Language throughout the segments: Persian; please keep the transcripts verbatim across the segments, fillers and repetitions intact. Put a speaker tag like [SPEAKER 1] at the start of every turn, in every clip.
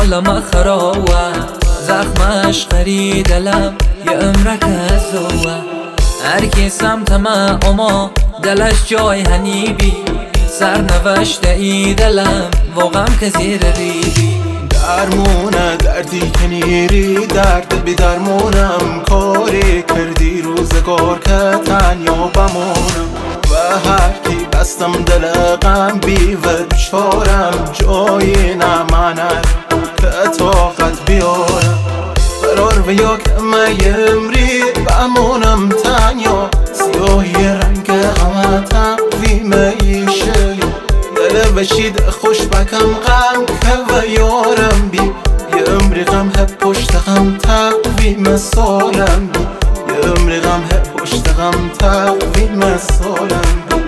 [SPEAKER 1] حالم خراوه زخمش خری دلم یه عمرک زوه هر کی سمتم اما دلش جای هنیبی سرنوشته ای دلم واقعا که زیر ریبی
[SPEAKER 2] درمونه دردی که نیری درد بی درمونم کاری کردی روزگار که تنیا بمونم و هر کی بستم دل غم بی و بیچارم جایی نمانه که طاقت بیارم قرار و یک میمری بمونم تنیا سیاهی رنگ همه تقویم ایشه دل بشید خوش بکم غم که و یارم بی یه عمری غم هب پشت غم تقویم سالم بی یه عمری غم هب پشت غم تقویم سالم بی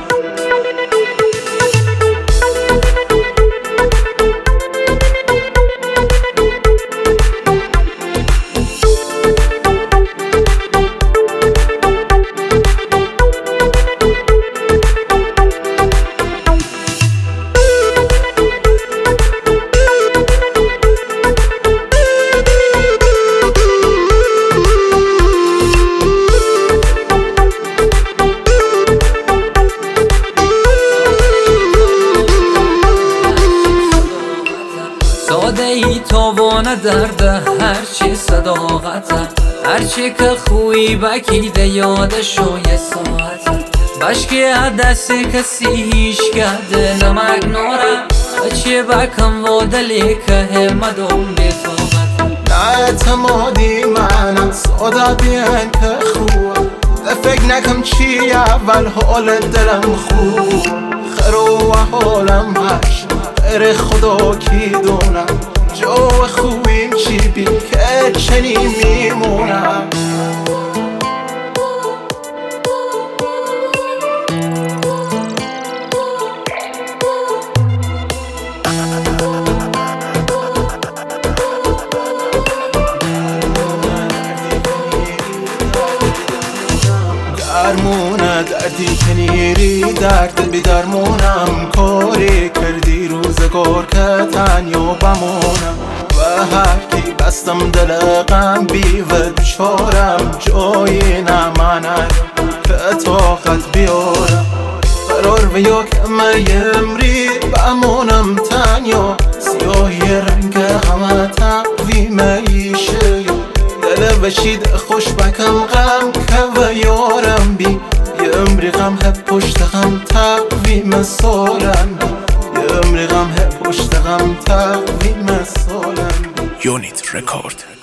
[SPEAKER 1] ساده ای تاوانه درده هرچی صداقته هرچی که خوی بکیده یادشو یه ساعته بشکی دست کسی هیچ کرده نمک ناره چی بکم و دلی که همدون بیتابت
[SPEAKER 2] نه اعتمادی منم ساده بیان که خوب فکر نکم چی اول حال دلم خوب خرو و حالم هش غیر خدا کی دونم جو خوبیم چی بی که چنین میمونم درمونه دردی که نیری درد بی درمونم کاری کردی روزگار که تنیا بمونم و هر کی بستم دل غم بی و بیچارم جایی نمانه که طاقت بیارم قرار و یک میمری بمونم تنیا سیاهی رنگ همه تقویم ایشه دل بشید خوش بکم غم که و یارم بی یه عمری غم هب پشت غم تقویم سالم بی یه عمری غم هب پشت غم تقویم سالم بی
[SPEAKER 3] یونیت رکورد.